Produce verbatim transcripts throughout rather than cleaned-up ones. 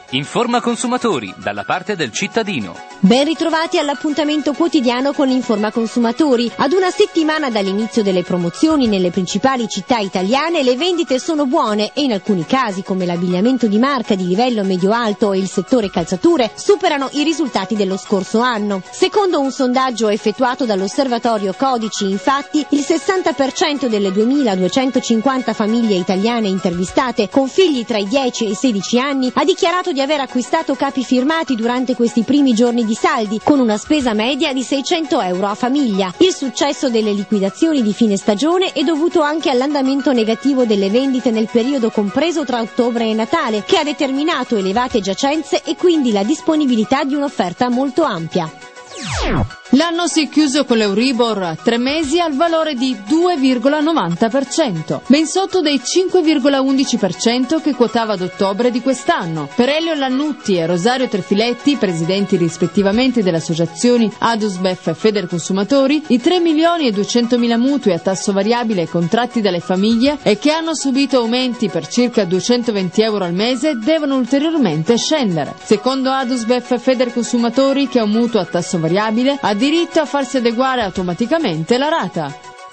Informa Consumatori, dalla parte del cittadino. Ben ritrovati all'appuntamento quotidiano con Informa Consumatori. Ad una settimana dall'inizio delle promozioni nelle principali città italiane, le vendite sono buone e in alcuni casi, come l'abbigliamento di marca di livello medio-alto e il settore calzature, superano i risultati dello scorso anno. Secondo un sondaggio effettuato dall'osservatorio Codici, infatti, il sessanta per cento delle duemiladuecentocinquanta famiglie italiane intervistate con figli tra i dieci e i sedici anni ha dichiarato di aver acquistato capi firmati durante questi primi giorni di saldi, con una spesa media di seicento euro a famiglia. Il successo delle liquidazioni di fine stagione è dovuto anche all'andamento negativo delle vendite nel periodo compreso tra ottobre e Natale, che ha determinato elevate giacenze e quindi la disponibilità di un'offerta molto ampia. L'anno si è chiuso con l'Euribor a tre mesi al valore di due virgola novanta per cento, ben sotto dei cinque virgola undici per cento che quotava ad ottobre di quest'anno. Per Elio Lannutti e Rosario Trefiletti, presidenti rispettivamente delle associazioni Adusbef e Federconsumatori, i tre milioni e duecentomila mutui a tasso variabile contratti dalle famiglie e che hanno subito aumenti per circa duecentoventi euro al mese devono ulteriormente scendere. Secondo Adusbef e Federconsumatori, che ha un mutuo a tasso variabile ha diritto a farsi adeguare automaticamente la rata.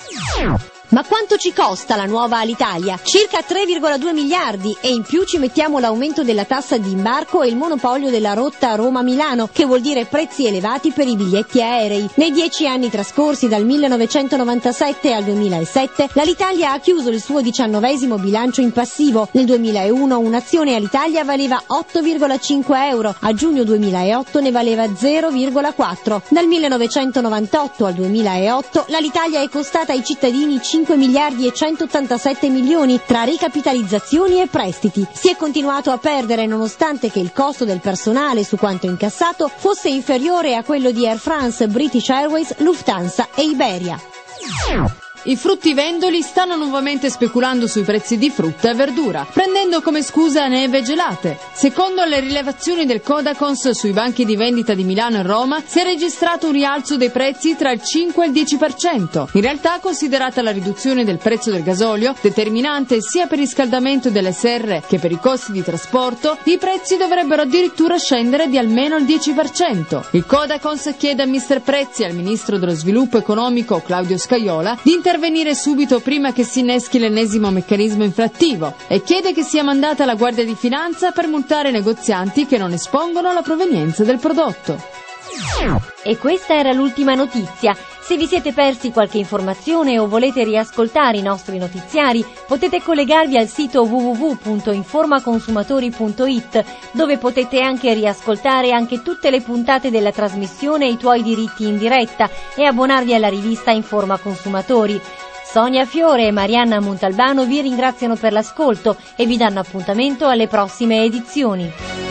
Ma quanto ci costa la nuova Alitalia? Circa tre virgola due miliardi, e in più ci mettiamo l'aumento della tassa di imbarco e il monopolio della rotta Roma-Milano, che vuol dire prezzi elevati per i biglietti aerei. Nei dieci anni trascorsi dal millenovecentonovantasette al duemilasette, l'Alitalia ha chiuso il suo diciannovesimo bilancio in passivo. Nel duemilauno un'azione Alitalia valeva otto virgola cinque euro, a giugno duemilaotto ne valeva zero virgola quattro. Dal millenovecentonovantotto al duemilaotto l'Alitalia è costata ai cittadini cinque miliardi e centottantasette milioni tra ricapitalizzazioni e prestiti. Si è continuato a perdere nonostante che il costo del personale su quanto incassato fosse inferiore a quello di Air France, British Airways, Lufthansa e Iberia. I fruttivendoli stanno nuovamente speculando sui prezzi di frutta e verdura, prendendo come scusa neve e gelate. Secondo le rilevazioni del Codacons sui banchi di vendita di Milano e Roma, si è registrato un rialzo dei prezzi tra il cinque e il dieci per cento. In realtà, considerata la riduzione del prezzo del gasolio, determinante sia per il riscaldamento delle serre che per i costi di trasporto, i prezzi dovrebbero addirittura scendere di almeno il dieci per cento. Il Codacons chiede a mister Prezzi e al ministro dello sviluppo economico Claudio Scajola di intervenire intervenire subito prima che si inneschi l'ennesimo meccanismo inflattivo e chiede che sia mandata la Guardia di Finanza per multare i negozianti che non espongono la provenienza del prodotto. E questa era l'ultima notizia. Se vi siete persi qualche informazione o volete riascoltare i nostri notiziari, potete collegarvi al sito w w w punto informaconsumatori punto i t, dove potete anche riascoltare anche tutte le puntate della trasmissione I tuoi diritti in diretta e abbonarvi alla rivista Informa Consumatori. Sonia Fiore e Marianna Montalbano vi ringraziano per l'ascolto e vi danno appuntamento alle prossime edizioni.